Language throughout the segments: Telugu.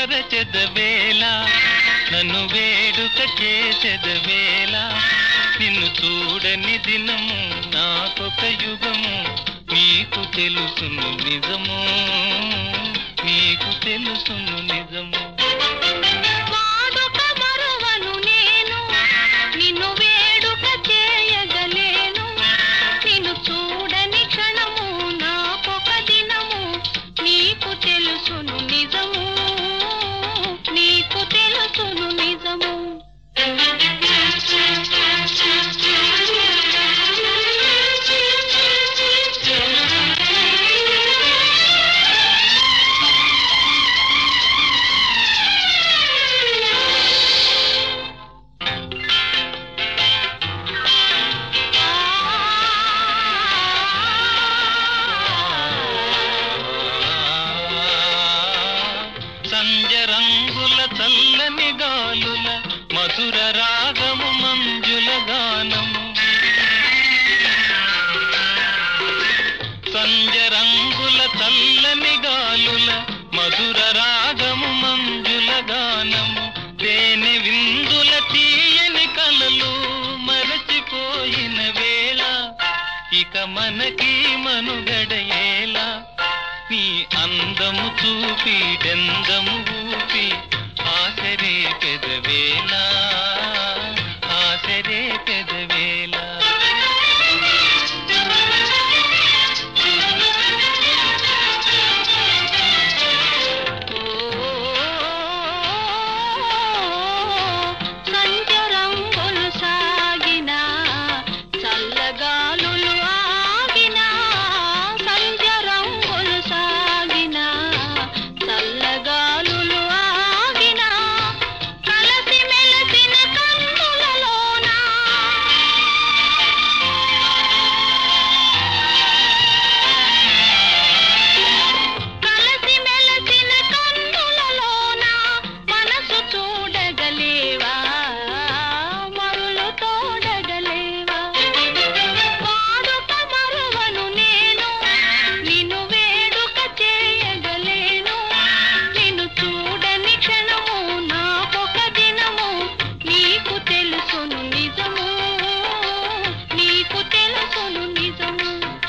మరచెదవేళ నన్ను వేడుక చేసెదవేళ నిన్ను చూడని దినము నాకొక యుగము నీకు తెలుసును నిజము నీకు తెలుసును నిజము సంజరంగుల చల్లని గాలుల మధుర రాగము మంజుల గానము సంజరంగుల చల్లని గాలుల మధుర రాగము మంజుల గానము తేనె విందుల తీయని కలలు మరచిపోయిన వేళ ఇక మనకి మనుగడయేలా నీ అందము చూపి డెందము ఊపి ఆసరే పెదవేళ ఆసరే పెదవేళ సంజరంగులు సాగిన చల్లగాలులు ఆగిన సంజరంగులు సాగిన చల్లగాలులు ఆగిన కలసి మెలసిన కన్నులలోన కలసి మెలసిన కన్నులలోన మనసు చూడగలేవా మరులు తోడగలేవా వాడుక మరువను నేను నిన్ను వేడుక చేయగలేను నిన్ను చూడని క్షణము నాకొక దినము నీకు తెలుసును నిజము నీకు తెలుసును నిజము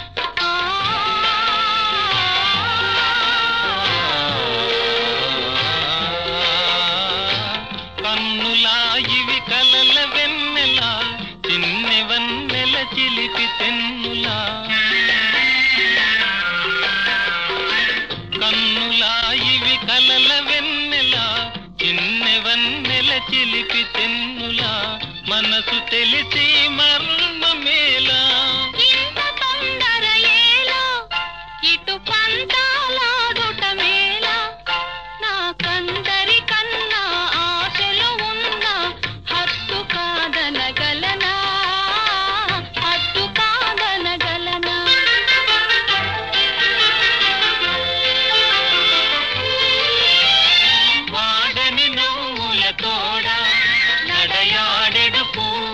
కన్నులా ఇవి కలల వెన్నెలా చిన్నె వన్నెల చిలిపి తెన్నులా కన్నులా ఇవి కలల వెన్నెలా చిన్నె వన్నెల చిలిపి తెన్నులా మనసు తెలిసి మర్మమేలా ఇంత తొందర ఏలా ఇటు పంతాలాడుట మేలా నాకందరి కన్నా ఆశలు ఉన్న హత్తు కాదనగలనా హత్తు కాదనగలనా వాడని నవ్వుల తోడ నడయాడెడు పూ